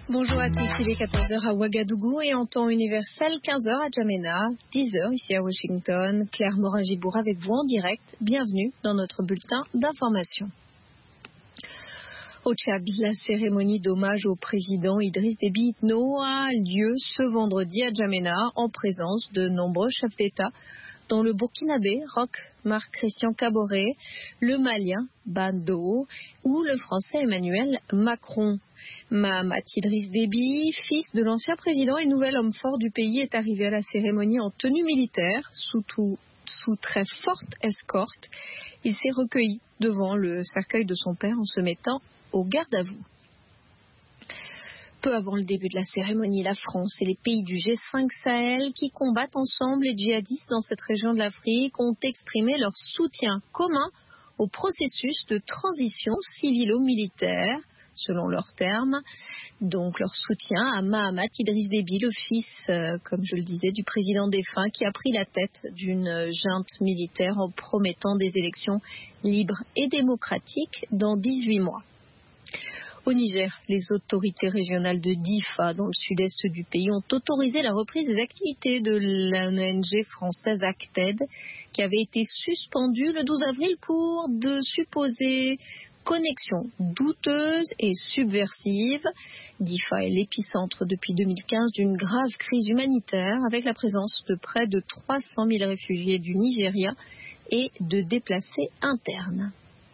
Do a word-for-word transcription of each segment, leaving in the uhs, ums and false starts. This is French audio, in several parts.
Bonjour à tous, il est quatorze heures à Ouagadougou et en temps universel quinze heures à Djamena, dix heures ici à Washington. Claire Morin-Gibour avec vous en direct. Bienvenue dans notre bulletin d'information. Au Tchad, la cérémonie d'hommage au président Idriss Déby Itno a lieu ce vendredi à Djamena en présence de nombreux chefs d'État, dont le Burkinabé Roch Marc Christian Kaboré, le Malien Bando ou le Français Emmanuel Macron. Mahamat Idriss Déby, fils de l'ancien président et nouvel homme fort du pays, est arrivé à la cérémonie en tenue militaire, sous, tout, sous très forte escorte. Il s'est recueilli devant le cercueil de son père en se mettant au garde à vous. Peu avant le début de la cérémonie, la France et les pays du G cinq Sahel qui combattent ensemble les djihadistes dans cette région de l'Afrique ont exprimé leur soutien commun au processus de transition civilo-militaire, selon leurs termes. Donc leur soutien à Mahamat Idriss Déby, le fils, euh, comme je le disais, du président défunt qui a pris la tête d'une junte militaire en promettant des élections libres et démocratiques dans dix-huit mois. Au Niger, les autorités régionales de Difa, dans le sud-est du pays, ont autorisé la reprise des activités de l'O N G française Acted, qui avait été suspendue le douze avril pour de supposées connexions douteuses et subversives. Difa est l'épicentre depuis deux mille quinze d'une grave crise humanitaire, avec la présence de près de trois cent mille réfugiés du Nigeria et de déplacés internes.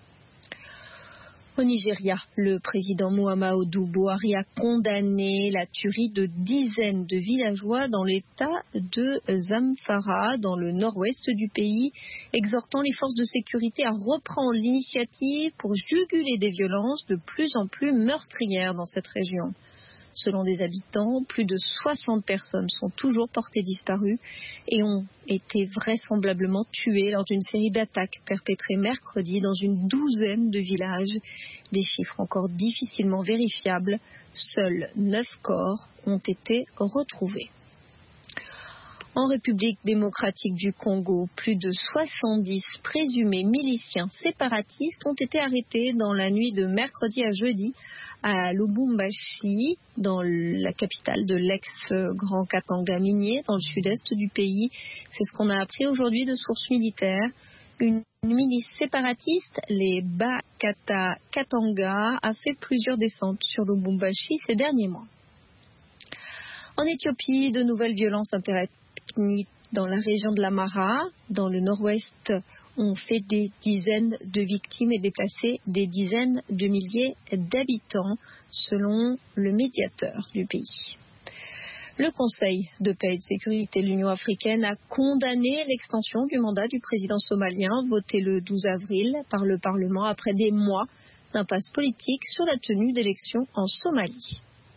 Au Nigeria, le président Muhammadu Buhari a condamné la tuerie de dizaines de villageois dans l'état de Zamfara, dans le nord-ouest du pays, exhortant les forces de sécurité à reprendre l'initiative pour juguler des violences de plus en plus meurtrières dans cette région. Selon des habitants, plus de soixante personnes sont toujours portées disparues et ont été vraisemblablement tuées lors d'une série d'attaques perpétrées mercredi dans une douzaine de villages. Des chiffres encore difficilement vérifiables. Seuls neuf corps ont été retrouvés. En République démocratique du Congo, plus de soixante-dix présumés miliciens séparatistes ont été arrêtés dans la nuit de mercredi à jeudi à Lubumbashi, dans la capitale de l'ex-Grand Katanga minier, dans le sud-est du pays. C'est ce qu'on a appris aujourd'hui de sources militaires. Une milice séparatiste, les Bakata Katanga, a fait plusieurs descentes sur Lubumbashi ces derniers mois. En Éthiopie, de nouvelles violences interethniques dans la région de l'Amara, dans le nord-ouest, ont fait des dizaines de victimes et déplacé des dizaines de milliers d'habitants, selon le médiateur du pays. Le Conseil de paix et de sécurité de l'Union africaine a condamné l'extension du mandat du président somalien, voté le douze avril par le Parlement après des mois d'impasse politique sur la tenue d'élections en Somalie.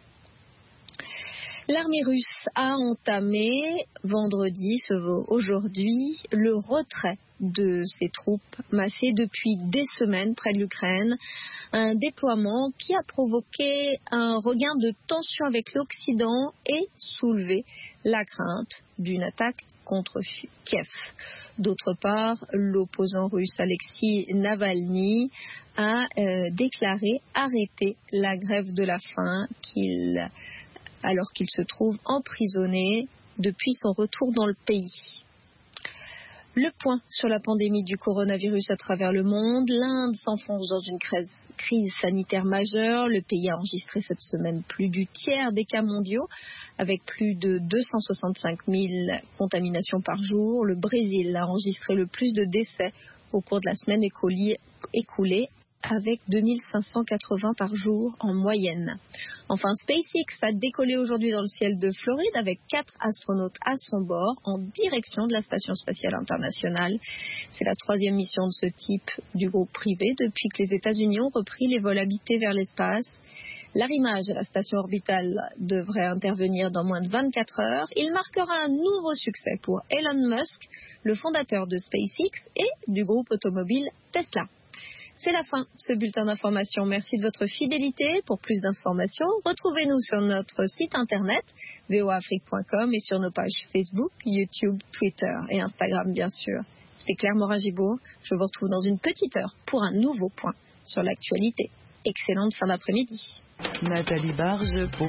L'armée russe a entamé vendredi, aujourd'hui, le retrait de ses troupes massées depuis des semaines près de l'Ukraine. Un déploiement qui a provoqué un regain de tension avec l'Occident et soulevé la crainte d'une attaque contre Kiev. D'autre part, l'opposant russe Alexei Navalny a euh, déclaré arrêter la grève de la faim qu'il alors qu'il se trouve emprisonné depuis son retour dans le pays. Le point sur la pandémie du coronavirus à travers le monde. L'Inde s'enfonce dans une crise sanitaire majeure. Le pays a enregistré cette semaine plus du tiers des cas mondiaux, avec plus de deux cent soixante-cinq mille contaminations par jour. Le Brésil a enregistré le plus de décès au cours de la semaine écoulée, avec deux mille cinq cent quatre-vingts par jour en moyenne. Enfin, SpaceX a décollé aujourd'hui dans le ciel de Floride avec quatre astronautes à son bord en direction de la Station spatiale internationale. C'est la troisième mission de ce type du groupe privé depuis que les États-Unis ont repris les vols habités vers l'espace. L'arrimage à la station orbitale devrait intervenir dans moins de vingt-quatre heures. Il marquera un nouveau succès pour Elon Musk, le fondateur de SpaceX et du groupe automobile Tesla. C'est la fin de ce bulletin d'information. Merci de votre fidélité. Pour plus d'informations, retrouvez-nous sur notre site internet v o a afrique point com et sur nos pages Facebook, YouTube, Twitter et Instagram, bien sûr. C'était Claire Morin-Gibour. Je vous retrouve dans une petite heure pour un nouveau point sur l'actualité. Excellente fin d'après-midi. Nathalie Barge pour